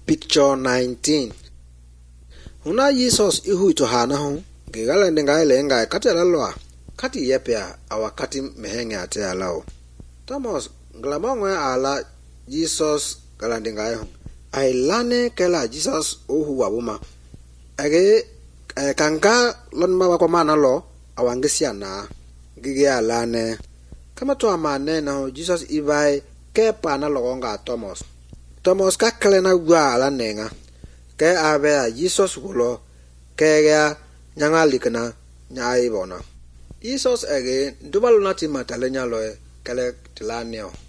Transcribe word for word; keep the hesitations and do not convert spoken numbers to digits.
Picture nineteen. Huna Jesus ihu to hana hu gigala ndenga lenga katela loa kati yepea awakati mehenge ate alao. Thomas nglamongwe ala Jesus galandinga hu ai lane kela Jesus ohu wabuma age kanga lonma wa komana lo awangesiana gige alane kama to amane na Jesus ibai kepa na logonga Thomas Thomas ka klena gwa ala nenga ke abe Jesus gulo ke ga nyanga likana nyai bona Jesus age dubalo nati matalenya loe kale tilanio